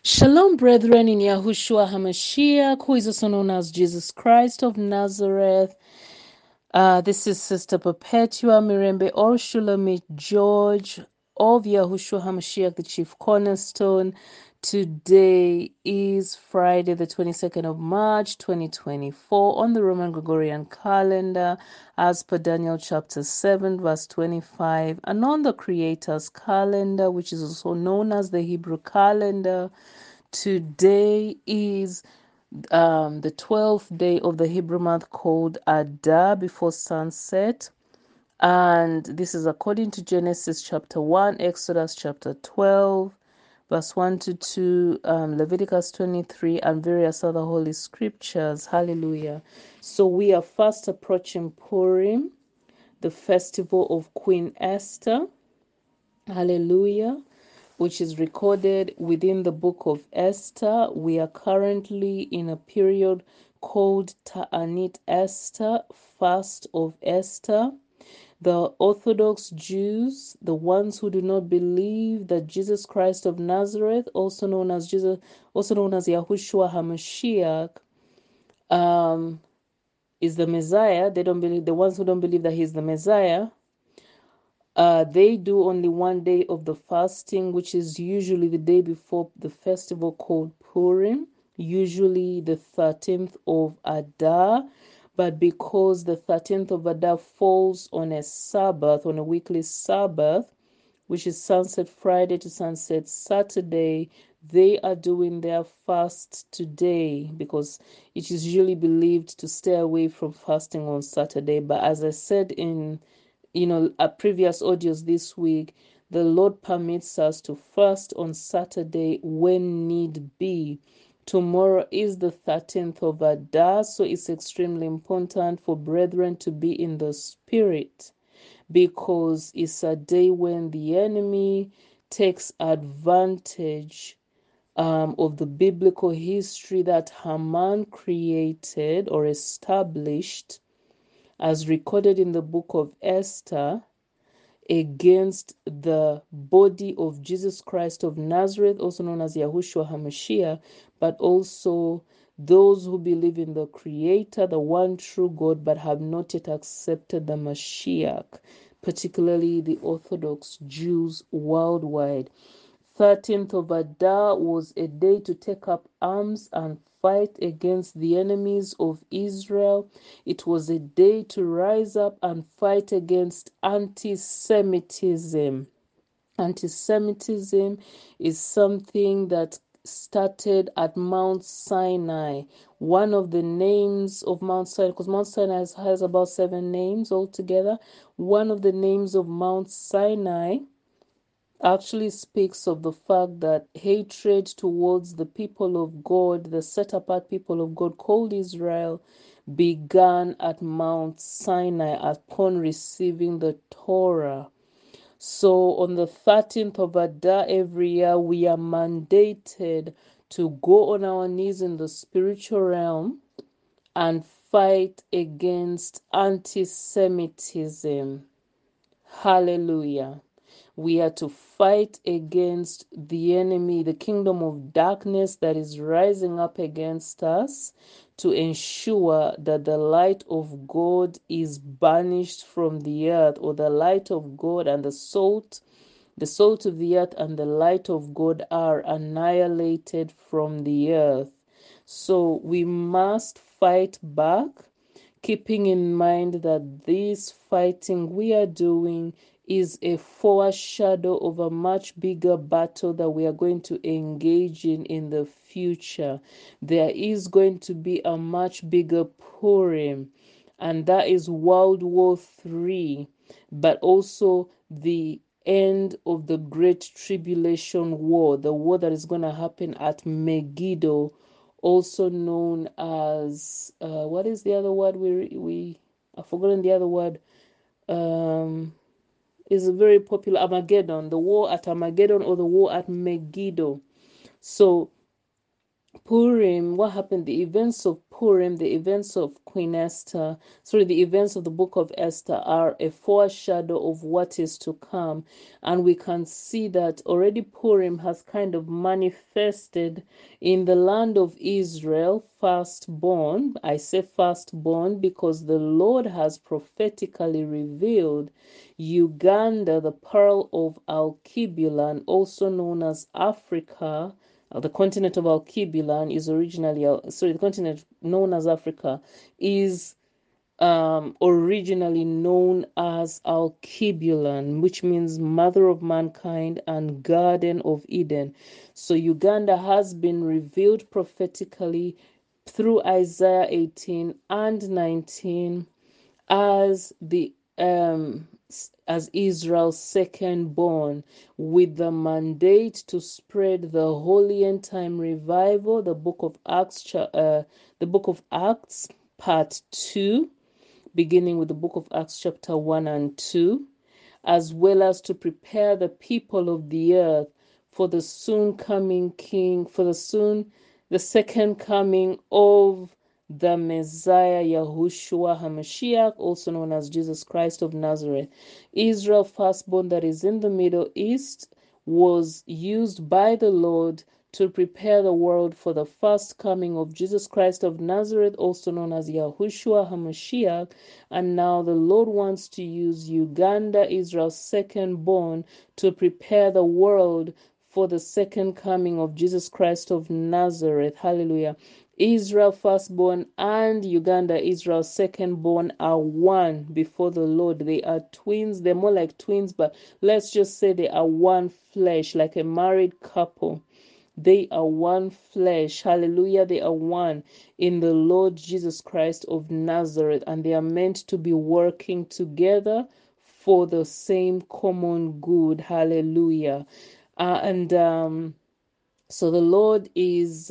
Shalom, brethren, in Yahushua HaMashiach, who is also known as Jesus Christ of Nazareth. This is Sister Perpetua Mirembe or Shulamit George of Yahushua HaMashiach, the chief cornerstone. Today is Friday, the 22nd of March, 2024, on the Roman Gregorian calendar, as per Daniel chapter 7, verse 25, and on the Creator's calendar, which is also known as the Hebrew calendar. Today is the 12th day of the Hebrew month called Adar before sunset. And this is according to Genesis chapter 1, Exodus chapter 12, verse 1 to 2, Leviticus 23, and various other holy scriptures. Hallelujah. So we are fast approaching Purim, the festival of Queen Esther. Hallelujah, which is recorded within the book of Esther. We are currently in a period called Ta'anit Esther, Fast of Esther. The Orthodox Jews, the ones who do not believe that Jesus Christ of Nazareth, also known as Yahushua HaMashiach, is the Messiah. They don't believe, the ones who don't believe that he's the Messiah, they do only one day of the fasting, which is usually the day before the festival called Purim, usually the 13th of Adar. But because the 13th of Adar falls on a Sabbath, on a weekly Sabbath, which is Sunset Friday to Sunset Saturday, they are doing their fast today because it is usually believed to stay away from fasting on Saturday. But as I said in previous audios this week, the Lord permits us to fast on Saturday when need be. Tomorrow is the 13th of Adar, so it's extremely important for brethren to be in the spirit, because it's a day when the enemy takes advantage of the biblical history that Haman created or established, as recorded in the book of Esther, against the body of Jesus Christ of Nazareth, also known as Yahushua HaMashiach, but also those who believe in the Creator, the one true God, but have not yet accepted the Mashiach, particularly the Orthodox Jews worldwide. 13th of Adar was a day to take up arms and fight against the enemies of Israel. It was a day to rise up and fight against anti-Semitism. Anti-Semitism is something that started at Mount Sinai. One of the names of Mount Sinai, because Mount Sinai has about 7 names altogether. One of the names of Mount Sinai actually speaks of the fact that hatred towards the people of God, the set apart people of God called Israel, began at Mount Sinai upon receiving the Torah. So on the 13th of Adar every year, we are mandated to go on our knees in the spiritual realm and fight against anti-Semitism. Hallelujah. We are to fight against the enemy, the kingdom of darkness that is rising up against us, to ensure that the light of God is banished from the earth, or the light of God and the salt of the earth and the light of God are annihilated from the earth. So we must fight back, keeping in mind that this fighting we are doing is a foreshadow of a much bigger battle that we are going to engage in the future. There is going to be a much bigger Purim, and that is World War III, but also the end of the Great Tribulation War, the war that is going to happen at Megiddo, also known as what is the other word we I've forgotten the other word. Is a very popular Armageddon, the war at Armageddon or the war at Megiddo. So Purim, what happened? The events of Purim, the events of the events of the book of Esther are a foreshadow of what is to come. And we can see that already Purim has kind of manifested in the land of Israel, firstborn. I say firstborn because the Lord has prophetically revealed Uganda, the pearl of Alkebulan, also known as Africa. The continent of Alkebulan is originally, the continent known as Africa is originally known as Alkebulan, which means mother of mankind and garden of Eden. So Uganda has been revealed prophetically through Isaiah 18 and 19 as the as Israel's second born, with the mandate to spread the holy end time revival, the book of Acts part 2, beginning with the book of Acts chapter 1 and 2, as well as to prepare the people of the earth for the soon coming king, the second coming of the Messiah, Yahushua HaMashiach, also known as Jesus Christ of Nazareth. Israel, firstborn that is in the Middle East, was used by the Lord to prepare the world for the first coming of Jesus Christ of Nazareth, also known as Yahushua HaMashiach. And now the Lord wants to use Uganda, Israel's second born, to prepare the world for the second coming of Jesus Christ of Nazareth. Hallelujah. Israel firstborn and Uganda, Israel secondborn, are one before the Lord. They are twins. They're more like twins, but let's just say they are one flesh, like a married couple. They are one flesh. Hallelujah. They are one in the Lord Jesus Christ of Nazareth, and they are meant to be working together for the same common good. Hallelujah. And so the Lord is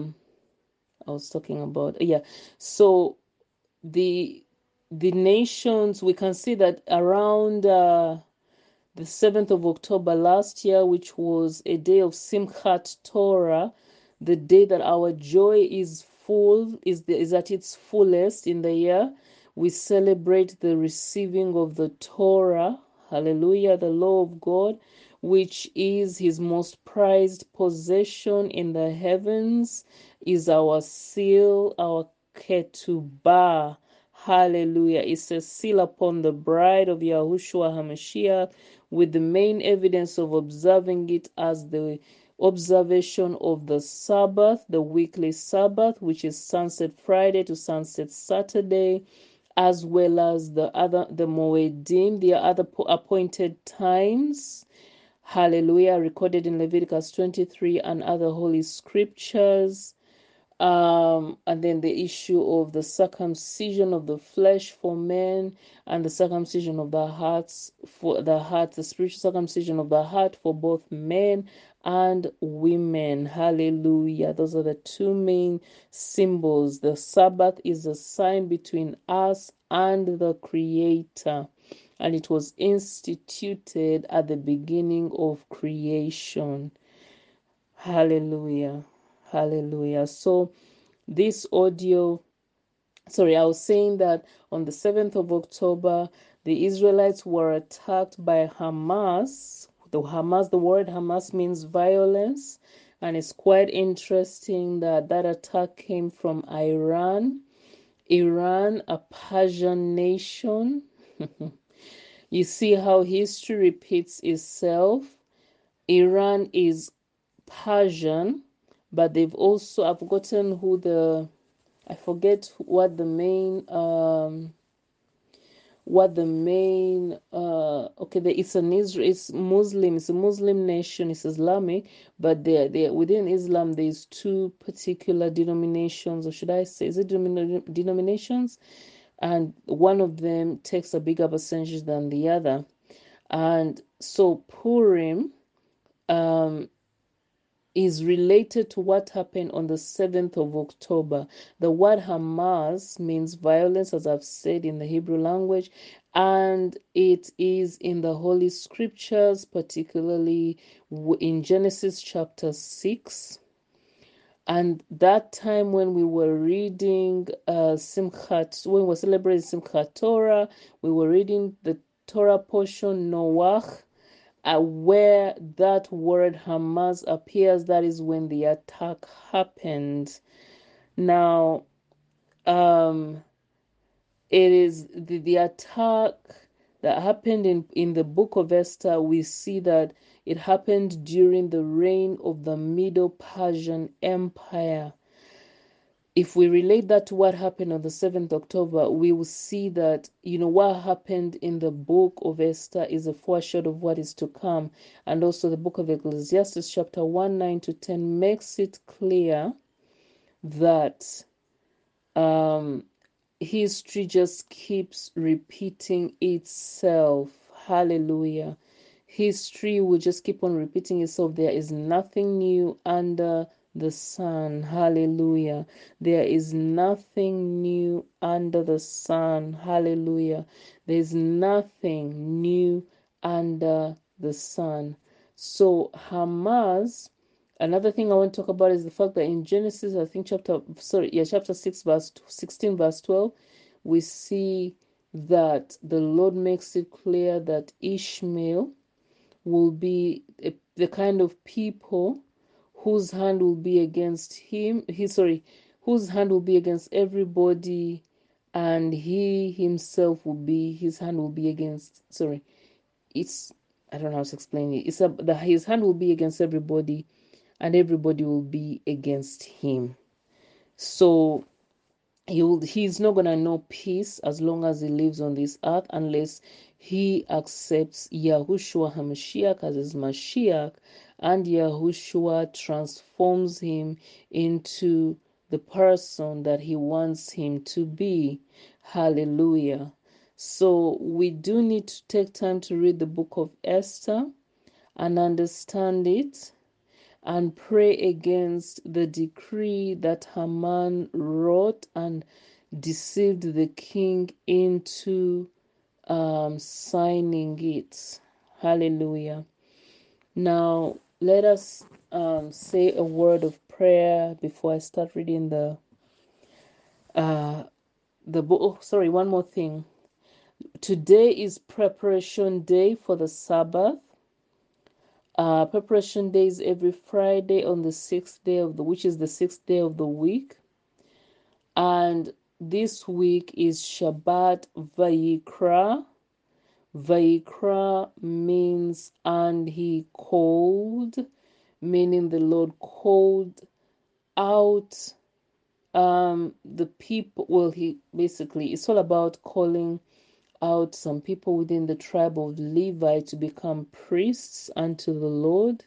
I was talking about, yeah. So the nations, we can see that around the 7th of October last year, which was a day of Simchat Torah, the day that our joy is is at its fullest in the year. We celebrate the receiving of the Torah, hallelujah, the law of God, which is his most prized possession in the heavens, is our seal, our ketubah. Hallelujah. It's a seal upon the bride of Yahushua HaMashiach, with the main evidence of observing it as the observation of the Sabbath, the weekly Sabbath, which is Sunset Friday to Sunset Saturday, as well as the Moedim, the other appointed times. Hallelujah, recorded in Leviticus 23 and other holy scriptures. And then the issue of the circumcision of the flesh for men and the circumcision of the hearts for the heart, the spiritual circumcision of the heart for both men and women. Hallelujah. Those are the two main symbols. The Sabbath is a sign between us and the Creator, and it was instituted at the beginning of creation. Hallelujah. Hallelujah. So this audio, I was saying that on the 7th of October, the Israelites were attacked by Hamas. The word Hamas means violence, and it's quite interesting that that attack came from Iran. Iran, a Persian nation. You see how history repeats itself. Iran is Persian, but they've also, I've forgotten I forget it's Muslim, it's a Muslim nation, it's Islamic, but they within Islam there's two particular denominations, or should I say, is it denominations? And one of them takes a bigger percentage than the other. And so Purim is related to what happened on the 7th of October. The word Hamas means violence, as I've said, in the Hebrew language, and it is in the Holy Scriptures, particularly in Genesis chapter 6. And that time when we were reading Simchat, when we were celebrating Simchat Torah, we were reading the Torah portion Noach, where that word Hamas appears. That is when the attack happened. Now, it is the attack that happened in the book of Esther. We see that it happened during the reign of the Middle Persian Empire. If we relate that to what happened on the 7th October, we will see that, what happened in the book of Esther is a foreshadow of what is to come. And also the book of Ecclesiastes chapter 1, 9 to 10 makes it clear that history just keeps repeating itself. Hallelujah. History will just keep on repeating itself. There is nothing new under the sun. Hallelujah. There is nothing new under the sun. Hallelujah. There's nothing new under the sun. So Hamas, another thing I want to talk about is the fact that in Genesis, I think chapter 6, verse 16, verse 12, we see that the Lord makes it clear that Ishmael will be the kind of people whose hand will be against him. Whose hand will be against everybody, and he himself his hand will be against. It's I don't know how to explain it. His hand will be against everybody, and everybody will be against him. So he's not gonna know peace as long as he lives on this earth, unless he accepts Yahushua HaMashiach as his Mashiach, and Yahushua transforms him into the person that he wants him to be. Hallelujah. So we do need to take time to read the book of Esther and understand it, and pray against the decree that Haman wrote and deceived the king into signing it. Hallelujah. Now, let us say a word of prayer before I start reading the book. Oh, sorry, one more thing. Today is preparation day for the Sabbath. Preparation day is every Friday on the which is the 6th day of the week. And this week is Shabbat Vayikra. Vayikra means and he called, meaning the Lord called out the people. Well, it's all about calling out some people within the tribe of Levi to become priests unto the Lord.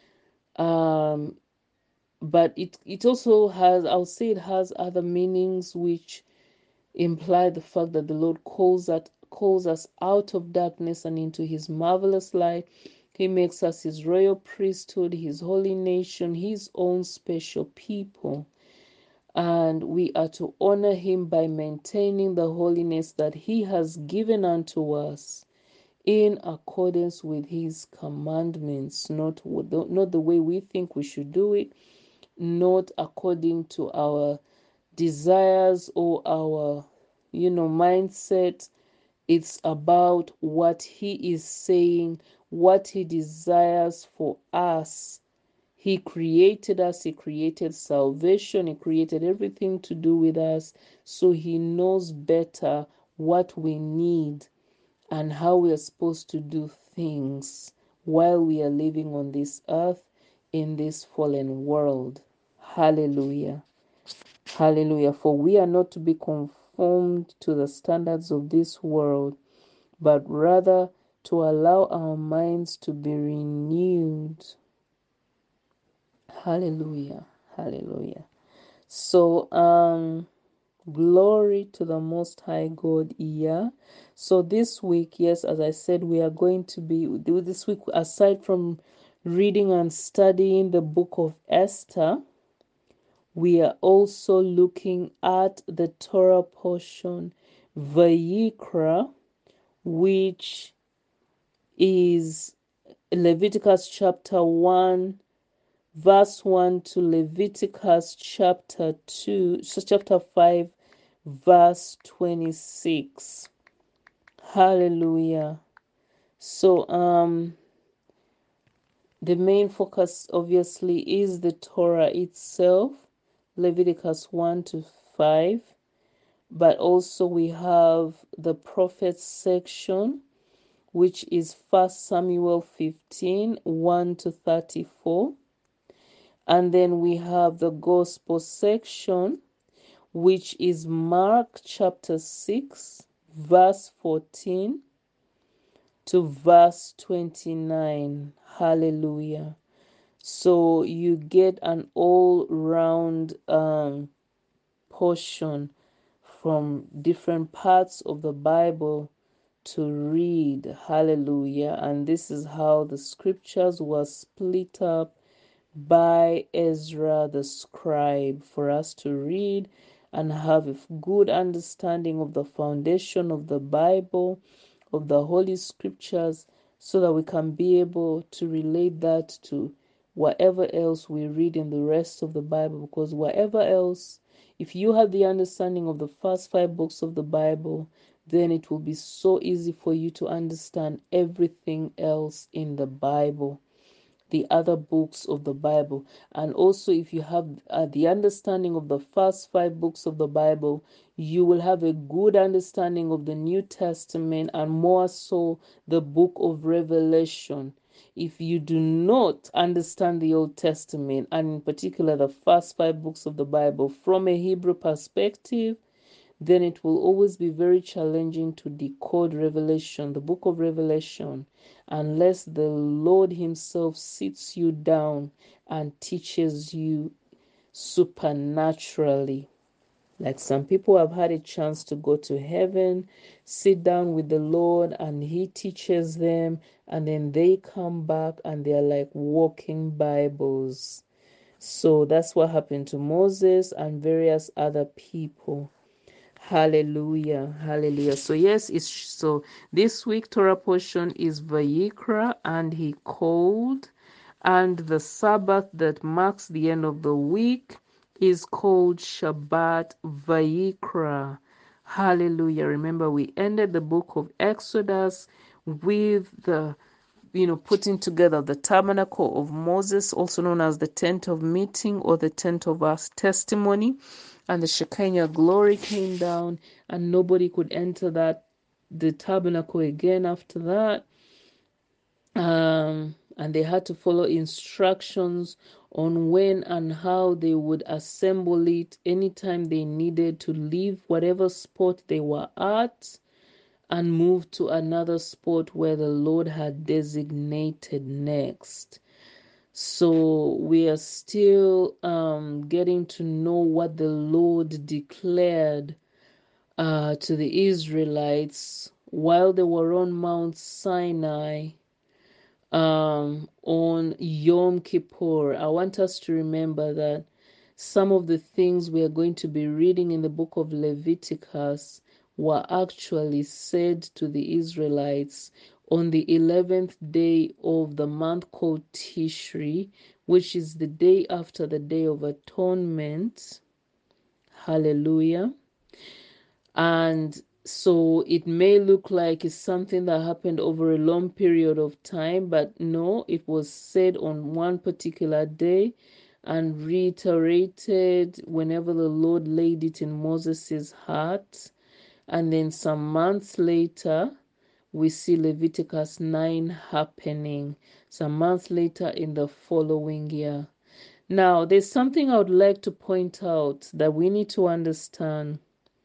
But it also has, I'll say it has other meanings which imply the fact that the Lord calls us out of darkness and into his marvelous light. He makes us his royal priesthood, his holy nation, his own special people. And we are to honor him by maintaining the holiness that he has given unto us in accordance with his commandments, not the way we think we should do it, not according to our desires or our mindset. It's about what he is saying, what he desires for us. He created us, he created salvation, he created everything to do with us, so he knows better what we need and how we are supposed to do things while we are living on this earth in this fallen world. Hallelujah. Hallelujah. For we are not to be conformed to the standards of this world, but rather to allow our minds to be renewed. Hallelujah. Hallelujah. So, glory to the Most High God. Yeah. So this week, yes, as I said, we are going to be this week, aside from reading and studying the book of Esther, we are also looking at the Torah portion, Vayikra, which is Leviticus chapter 1, verse 1 to Leviticus chapter 5, verse 26. Hallelujah. So the main focus obviously is the Torah itself, Leviticus 1 to 5, but also we have the prophets section, which is 1 Samuel 15, 1 to 34. And then we have the gospel section, which is Mark chapter 6, verse 14 to verse 29. Hallelujah. So you get an all-round portion from different parts of the Bible to read. Hallelujah. And this is how the scriptures were split up by Ezra the scribe for us to read and have a good understanding of the foundation of the Bible, of the Holy Scriptures, so that we can be able to relate that to whatever else we read in the rest of the Bible. Because whatever else, if you have the understanding of the first 5 books of the Bible, then it will be so easy for you to understand everything else in the Bible, the other books of the Bible. And also, if you have the understanding of the first 5 books of the Bible, you will have a good understanding of the New Testament, and more so the book of Revelation. If you do not understand the Old Testament, and in particular the first 5 books of the Bible from a Hebrew perspective, then it will always be very challenging to decode Revelation, the book of Revelation, unless the Lord Himself sits you down and teaches you supernaturally. Like some people have had a chance to go to heaven, sit down with the Lord, and He teaches them, and then they come back and they're like walking Bibles. So that's what happened to Moses and various other people. Hallelujah. Hallelujah. So yes, it's so this week Torah portion is Vayikra, and he called, and the Sabbath that marks the end of the week is called Shabbat Vayikra. Hallelujah. Remember, we ended the book of Exodus with the putting together the tabernacle of Moses, also known as the tent of meeting or the tent of testimony. And the Shekinah glory came down, and nobody could enter the tabernacle again after that. And they had to follow instructions on when and how they would assemble it anytime they needed to leave whatever spot they were at and move to another spot where the Lord had designated next. So we are still getting to know what the Lord declared to the Israelites while they were on Mount Sinai on Yom Kippur. I want us to remember that some of the things we are going to be reading in the book of Leviticus were actually said to the Israelites on the 11th day of the month called Tishri, which is the day after the Day of Atonement. Hallelujah. And so it may look like it's something that happened over a long period of time, but no, it was said on one particular day and reiterated whenever the Lord laid it in Moses' heart. And then some months later, we see Leviticus 9 happening, some months later in the following year. Now, there's something I would like to point out that we need to understand.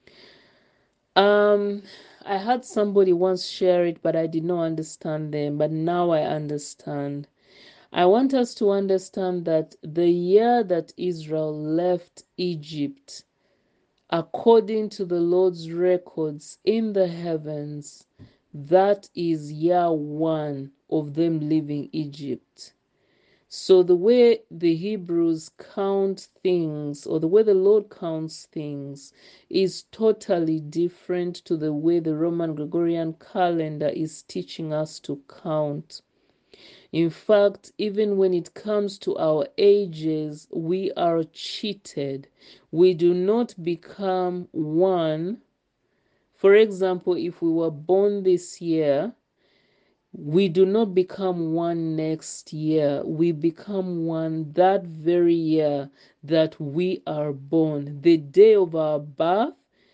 I had somebody once share it, but I did not understand them, but now I understand. I want us to understand that the year that Israel left Egypt, according to the Lord's records in the heavens, that is year 1 of them leaving Egypt. So the way the Hebrews count things, or the way the Lord counts things, is totally different to the way the Roman Gregorian calendar is teaching us to count. In fact, even when it comes to our ages, we are cheated. We do not become one. For example, if we were born this year, we do not become one next year. We become one that very year that we are born. The day of our birth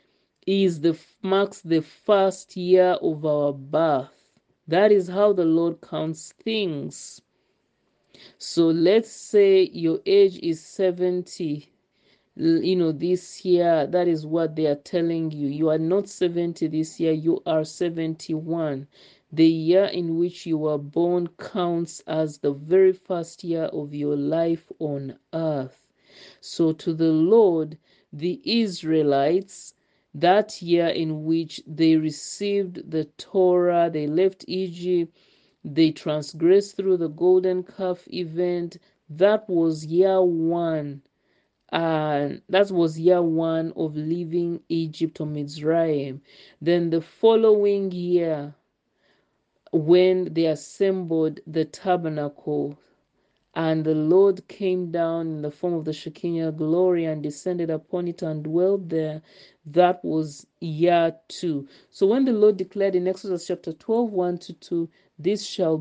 marks the first year of our birth. That is how the Lord counts things. So let's say your age is 70, this year. That is what they are telling you. You are not 70 this year, you are 71. The year in which you were born counts as the very first year of your life on earth. So to the Lord, the Israelites, that year in which they received the Torah, they left Egypt, they transgressed through the golden calf event, that was year one. And that was year one of leaving Egypt or Mizraim. Then the following year, when they assembled the tabernacle, and the Lord came down in the form of the Shekinah glory and descended upon it and dwelt there, that was year two. So when the Lord declared in Exodus chapter 12, 1 to 2, this shall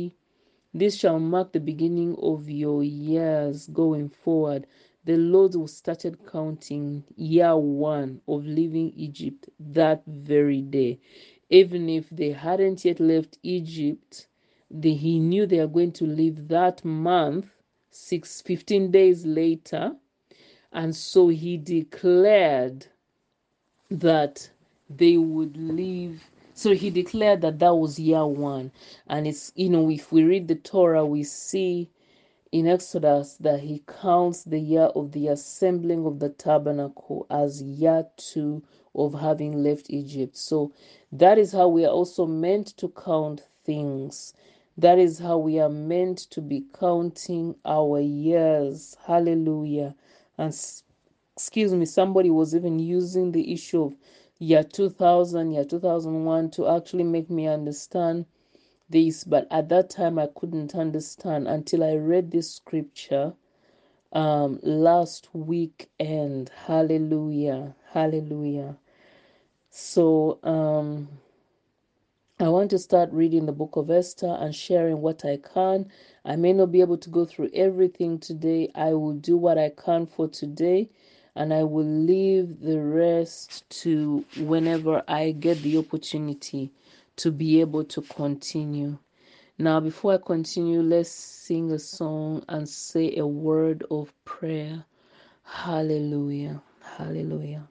mark the beginning of your years going forward. The Lord started counting year one of leaving Egypt that very day. Even if they hadn't yet left Egypt, he knew they are going to leave that month, 15 days later. And so he declared that they would leave. So he declared that that was year one. And it's, if we read the Torah, we see in Exodus that he counts the year of the assembling of the tabernacle as year two of having left Egypt. So that is how we are also meant to count things. That is how we are meant to be counting our years. Hallelujah. And excuse me, somebody was even using the issue of year 2000, year 2001 to actually make me understand this, but at that time I couldn't understand until I read this scripture last weekend. Hallelujah. Hallelujah. So I want to start reading the book of Esther and sharing what I can. I may not be able to go through everything today. I will do what I can for today, and I will leave the rest to whenever I get the opportunity to be able to continue. Now, before I continue, let's sing a song and say a word of prayer. Hallelujah. Hallelujah.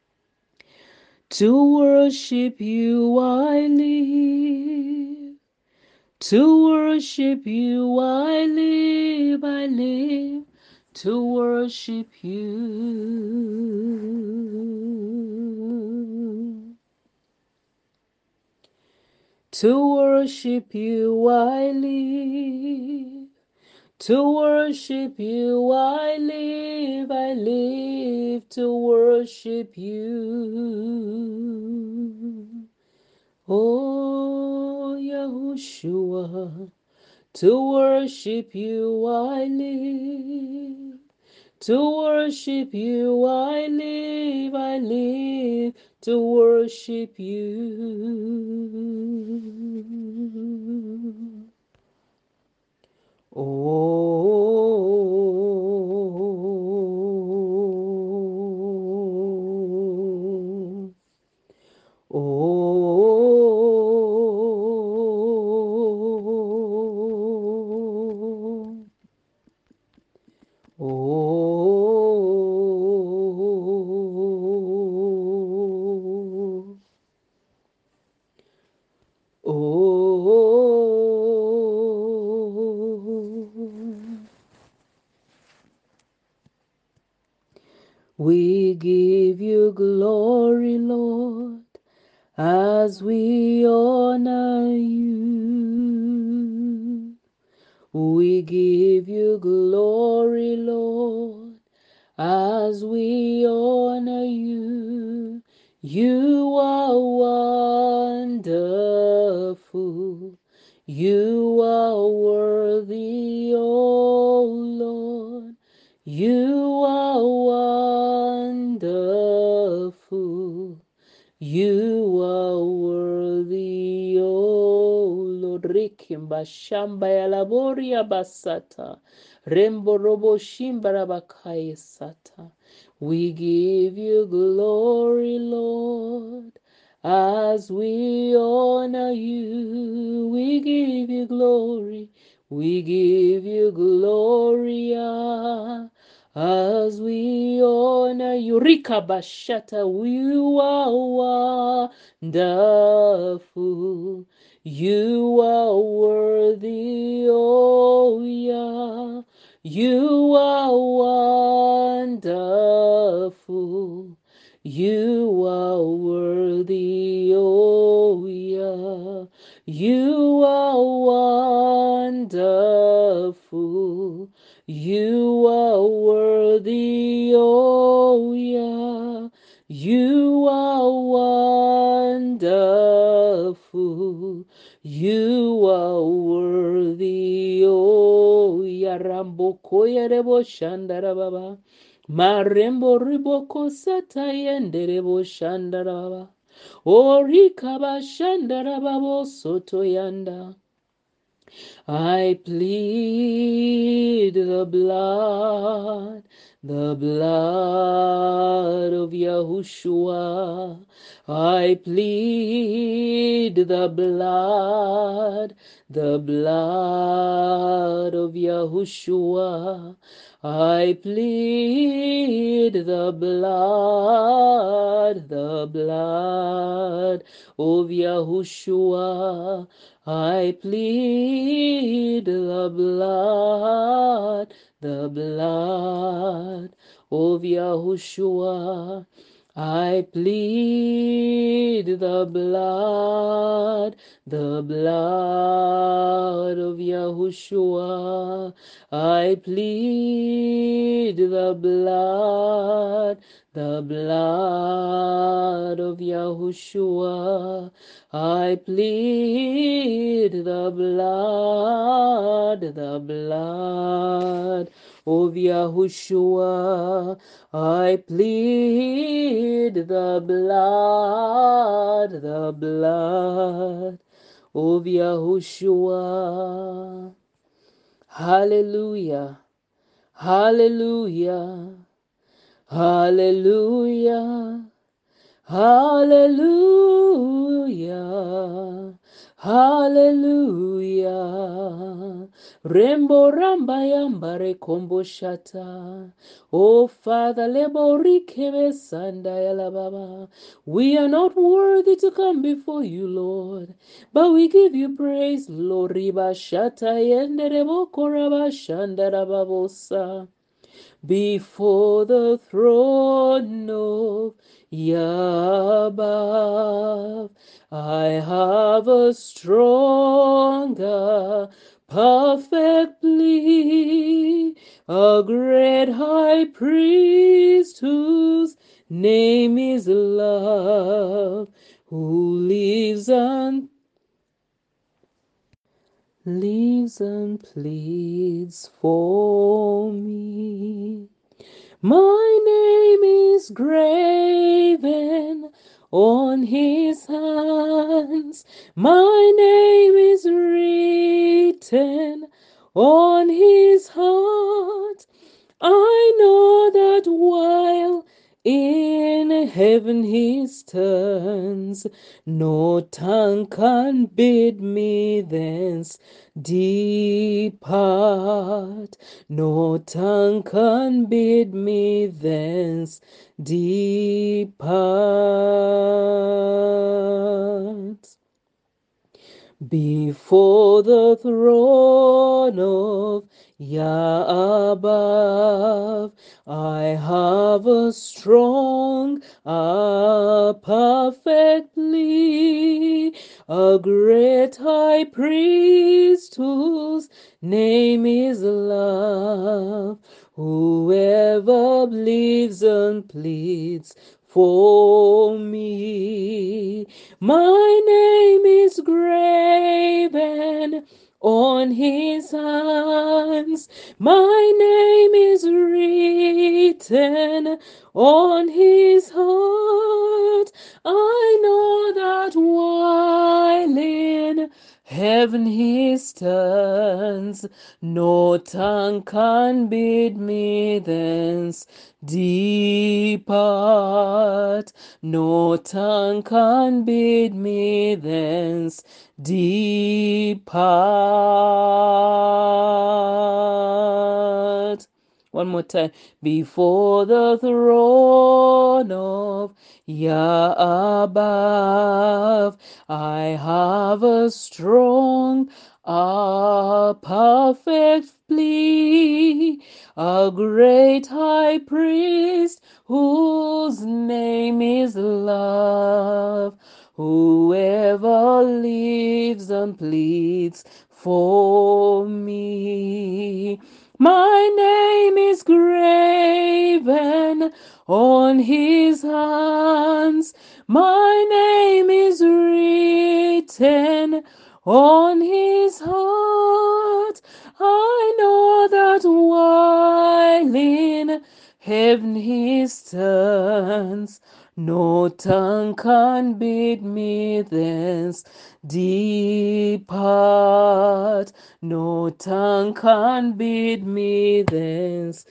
To worship you I live. To worship you I live. I live to worship you. To worship you I live. To worship you I live. I live to worship you. Oh, Yahushua, to worship you I live. To worship you I live. I live to worship you. Oh, oh, oh, oh. We give you glory, Lord, as we honor you. We give you glory, Lord, as we honor you. You are wonderful. You are worthy. You are wonderful. You are worthy, O Lord. Rikimba shamba ya laboria basata. Rembo robo shimbara bakaya sata. We give you glory, Lord, as we honor you. We give you glory. We give you glory, as we honor you. Rika bashata, you are wonderful. You are worthy, oh yeah. You are wonderful. You are worthy, oh yeah. You are wonderful. You are worthy, oh yeah. You are wonderful. You are worthy, oh yeah. Rambo koyerebo shandara baba. Marembo riboko satayenderebo shandara baba. Orikaba shandara babo soto yanda. I plead the blood of Yahushua. I plead the blood of Yahushua. I plead the blood of Yahushua. I plead the blood of Yahushua. I plead the blood of Yahushua. I plead the blood of Yahushua. I plead the blood of Yahushua. I plead the blood of Yahushua. Hallelujah, hallelujah, hallelujah. Hallelujah, hallelujah. Rembo ramba yambare kombo shata. Oh Father, lebori kebe sanda yala baba. We are not worthy to come before you, Lord, but we give you praise, Lord. Riba shata yende rebo koraba shanda rababosa. Before the throne of Yahweh, I have a stronger, perfect plea, a great high priest whose name is love, who lives and pleads for me. My name is graven on his hands. My name is written on his heart. I know that while in heaven he stands, no tongue can bid me thence depart. No tongue can bid me thence depart. Before the throne of Yah above, I have a strong, a perfect plea, a great high priest whose name is love, whoever lives and pleads for me. My name is graven on his hands. My name is written written on his heart. I know that while in heaven he stands, no tongue can bid me thence depart. No tongue can bid me thence depart. One more time. Before the throne of Yah above, I have a strong, a perfect plea, a great high priest whose name is love. Whoever lives and pleads for me. My name is graven on his hands. My name is written on his heart. I know that while in heaven he stands, no tongue can bid me thence depart. No tongue can bid me thence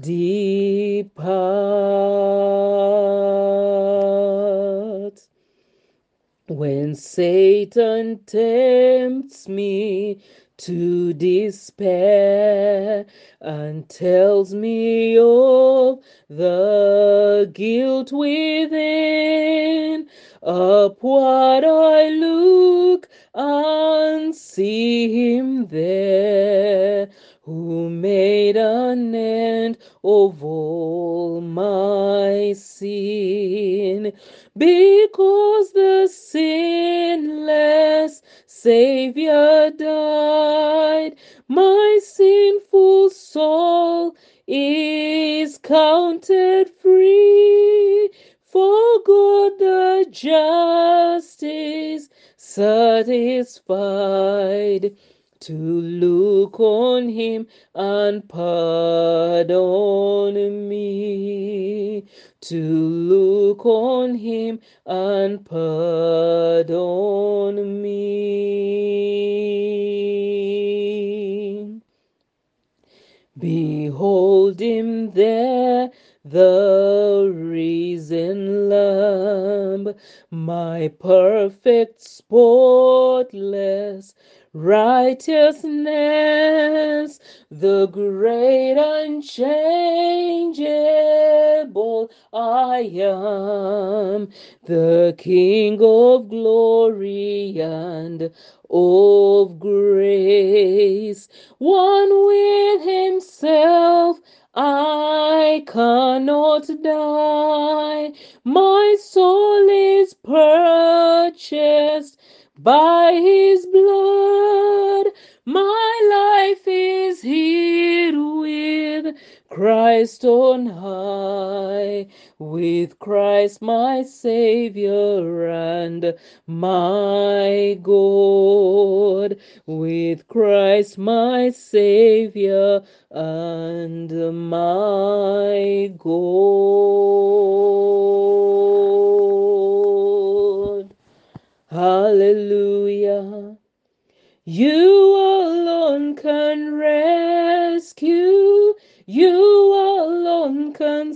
depart. When Satan tempts me to despair and tells me of the guilt within, upward I look and see him there, who made an end of all my sin. Because the sinless Savior died, my sinful soul is counted free. For God the just is satisfied to look on him and pardon me. To look on him and pardon me. Behold him there, the risen Lamb, my perfect, spotless righteousness, the great unchangeable I am, the King of glory and of grace, one with himself. I cannot die. My soul is purchased by his blood. My life is hid with Christ on high, with Christ my Savior and my God, with Christ my Savior and my God. Hallelujah. You alone can rescue. You alone can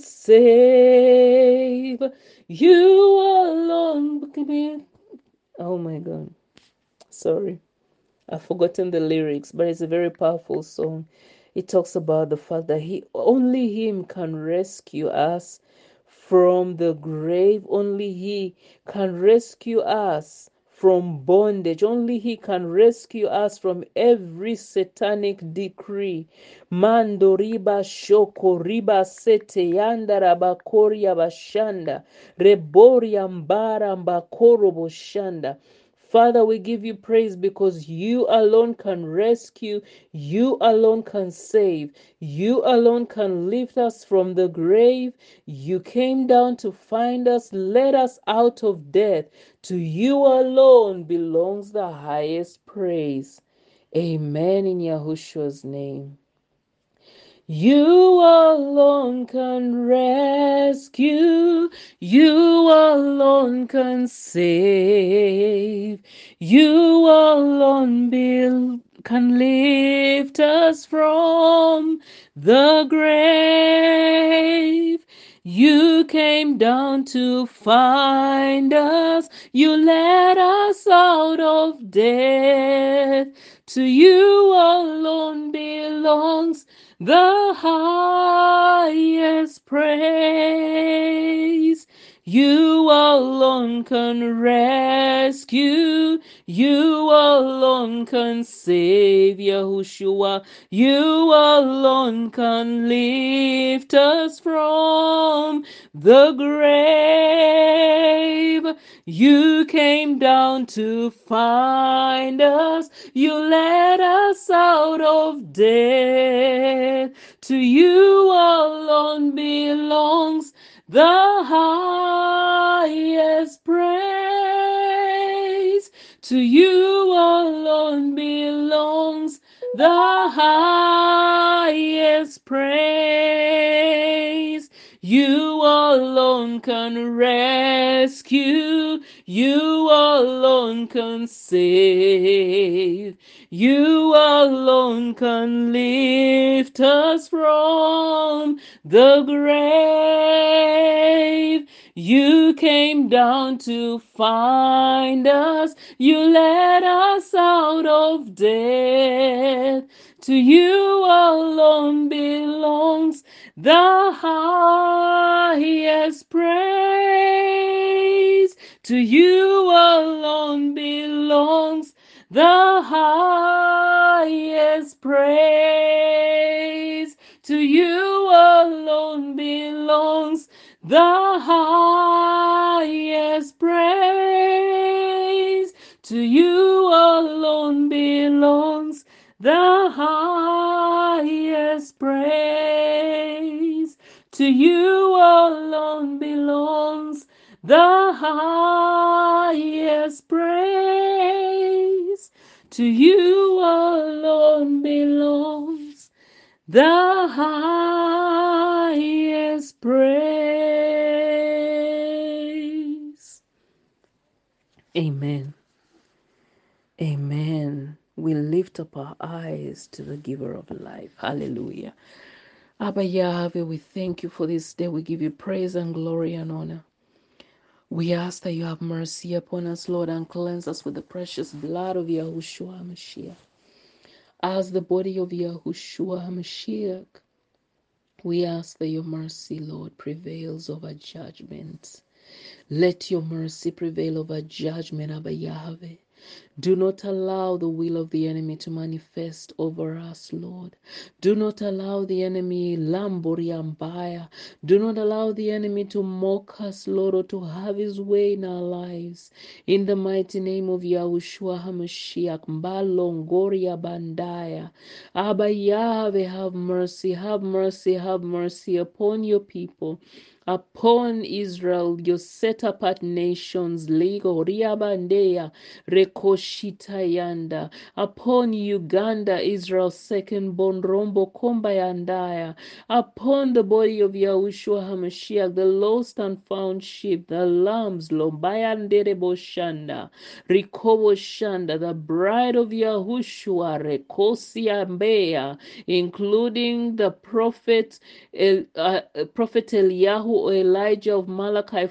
save. You alone can be. Oh my God. Sorry. I've forgotten the lyrics, but it's a very powerful song. It talks about the fact that only him can rescue us from the grave. Only he can rescue us from bondage. Only he can rescue us from every satanic decree. Mando riba shoko riba sete yanda rabakoria bashanda reboria mbara mbakoro boshanda. Father, we give you praise because you alone can rescue, you alone can save, you alone can lift us from the grave. You came down to find us, let us out of death. To you alone belongs the highest praise. Amen in Yahushua's name. You alone can rescue. You alone can save. You alone can lift us from the grave. You came down to find us. You led us out of death. To you alone belongs the highest praise. You alone can rescue. You alone can save, Yahushua. You alone can lift us from the grave. You came down to find us. You led us out of death. To you alone belongs the highest praise. To you alone belongs the highest praise. You alone can rescue. You alone can save. You alone can lift us from the grave. You came down to find us. You led us out of death. To you alone belongs the highest praise. To you alone belongs the highest praise. To you alone belongs the highest praise. To you alone belongs the highest praise. To you alone belongs the highest praise. To you alone belongs the highest praise. Amen. Amen. We lift up our eyes to the giver of life. Hallelujah. Abba Yahweh, we thank you for this day. We give you praise and glory and honor. We ask that you have mercy upon us, Lord, and cleanse us with the precious blood of Yahushua HaMashiach. As the body of Yahushua HaMashiach, we ask that your mercy, Lord, prevails over judgment. Let your mercy prevail over judgment, Abba Yahweh. Do not allow the will of the enemy to manifest over us, Lord. Do not allow the enemy, Lamboriambaya. Do not allow the enemy to mock us, Lord, or to have his way in our lives. In the mighty name of Yahushua HaMashiach, Mbalongoria Bandaya. Abba Yahweh, have mercy, have mercy, have mercy upon your people. Upon Israel, your set apart nations, Lego Riabandea, Rekoshita Yanda. Upon Uganda, Israel's second born Rombo Kombayandaya. Upon the body of Yahushua HaMashiach, the lost and found sheep, the lambs, Lombayanderebo Shanda, Rikobo Shanda, the bride of Yahushua, Rekosi Ambea, including the prophet Prophet Eliyahu or Elijah of Malachi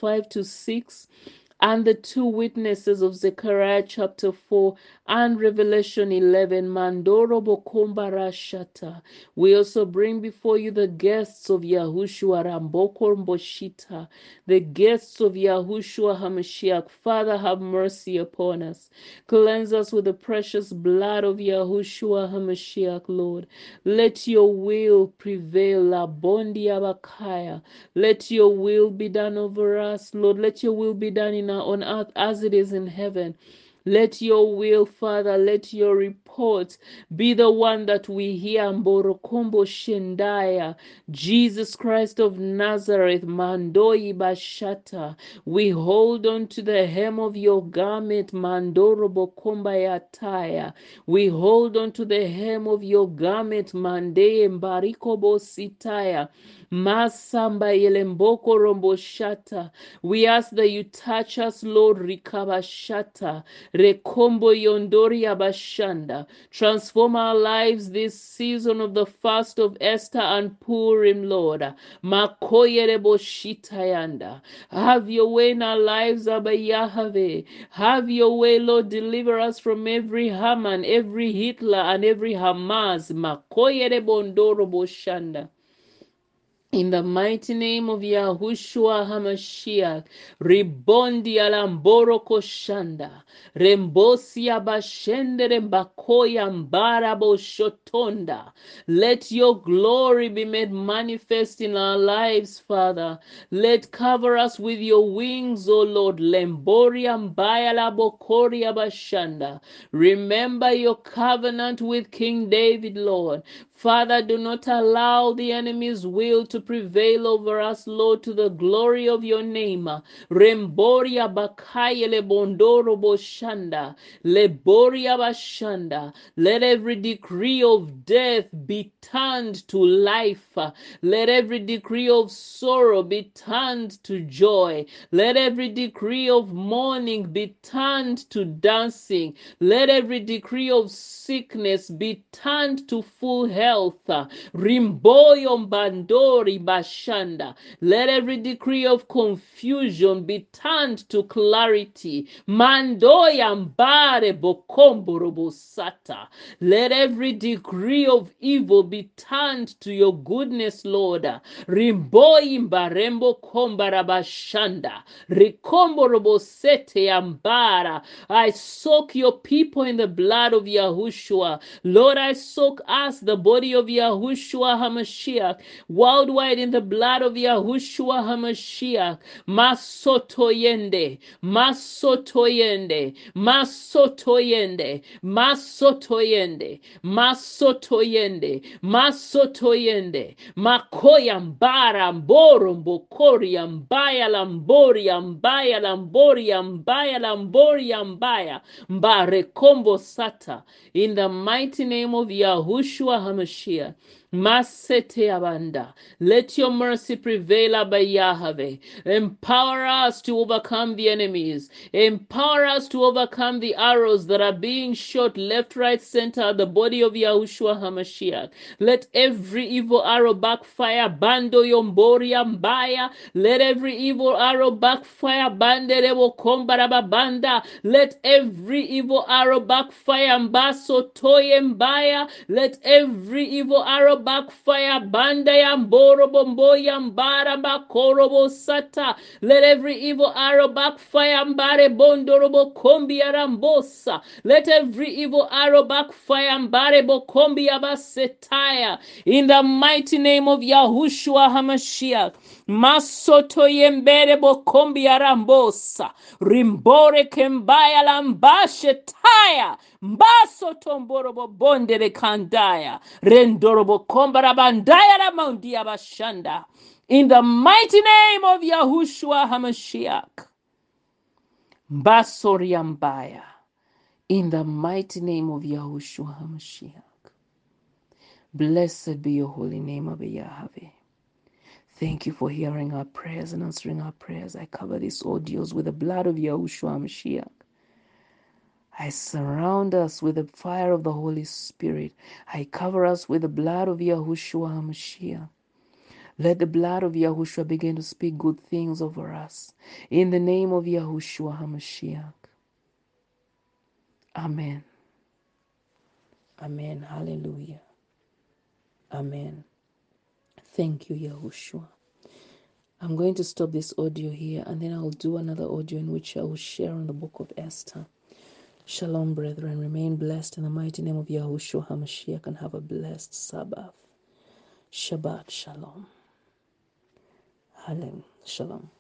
4:5-6, and the two witnesses of Zechariah chapter 4 and Revelation 11, Mandoro Bokombara Shata. We also bring before you the guests of Yahushua Ramboko Mboshita, the guests of Yahushua HaMashiach. Father, have mercy upon us. Cleanse us with the precious blood of Yahushua HaMashiach, Lord. Let your will prevail, Labondi Abakaya. Let your will be done over us, Lord. Let your will be done on earth as it is in heaven. Let your will, Father, let your report be the one that we hear. Mborokombo Shendaya, Jesus Christ of Nazareth, Mandoi Bashata. We hold on to the hem of your garment, Mandorobo Kombayataya. We hold on to the hem of your garment, Mande Mbarikobo Sitaya. Masamba Yelemboko Rombo Shata. We ask that you touch us, Lord, Rikabashata, Rekombo Yondoria Bashanda. Transform our lives this season of the fast of Esther and Purim, Lord. Makoyerebo Shitayanda. Have your way in our lives, Abba Yahweh. Have your way, Lord. Deliver us from every Haman, every Hitler, and every Hamas. Makoyerebo Ndorobo Shanda. In the mighty name of Yahushua HaMashiach, Ribondi alamboro koshanda, Rembosi abashende rembakoya mbarabo shotonda. Let your glory be made manifest in our lives, Father. Let cover us with your wings, O Lord. Lemboria mbaya labokoria bashanda. Remember your covenant with King David, Lord. Father, do not allow the enemy's will to prevail over us, Lord, to the glory of your name. Remboria bakaya lebondoro boshanda, leboria bashanda. Let every decree of death be turned to life. Let every decree of sorrow be turned to joy. Let every decree of mourning be turned to dancing. Let every decree of sickness be turned to full health. Rimboyo bandori bashanda. Let every decree of confusion be turned to clarity. Mandoya mbare bokomboro bosata. Let every decree of evil be turned to your goodness, Lord. Rimboyi mbarembo kombarabashanda. Rikomboro bosete ambara. I soak your people in the blood of Yahushua. Lord, I soak us, the body of Yahushua HaMashiach, worldwide in the blood of Yahushua HaMashiach. Masotoyende, Masotoyende, Masotoyende, Masotoyende, Masotoyende, Masotoyende, Makoya mbara mboro mbokori mbaya lambori mbaya lambori mbaya lambori mbaya mbare kombo sata. In the mighty name of Yahushua HaMashiach. Masete abanda. Let your mercy prevail, Abba Yahweh. Empower us to overcome the enemies. Empower us to overcome the arrows that are being shot left, right, center at the body of Yahushua HaMashiach. Let every evil arrow backfire. Bando yomboria mbaya. Let every evil arrow backfire. Banderebo kombaraba banda. Let every evil arrow backfire. Mbaso toye mbaya. Let every evil arrow backfire. Banda yamboro bomboya mbara bakorobo sata. Let every evil arrow backfire. Mbare bondorobo kombi arambosa. Let every evil arrow backfire. Mbare bokombi abasetaya. In the mighty name of Yahushua HaMashiach. Masoto yembere bokombi arambosa. Rimbore kembaya lambashe taya. Mbaso tomborobo bondere kandaya. Rendorobo kombara bandaya la maundia bashanda. In the mighty name of Yahushua HaMashiach. Mbasori ambaya. In the mighty name of Yahushua HaMashiach. Blessed be your holy name, Abba Yahweh. Thank you for hearing our prayers and answering our prayers. I cover these audios with the blood of Yahushua HaMashiach. I surround us with the fire of the Holy Spirit. I cover us with the blood of Yahushua HaMashiach. Let the blood of Yahushua begin to speak good things over us. In the name of Yahushua HaMashiach. Amen. Amen. Hallelujah. Amen. Thank you, Yahushua. I'm going to stop this audio here, and then I'll do another audio in which I will share on the book of Esther. Shalom, brethren. Remain blessed in the mighty name of Yahushua HaMashiach, and have a blessed Sabbath. Shabbat Shalom. Shalom.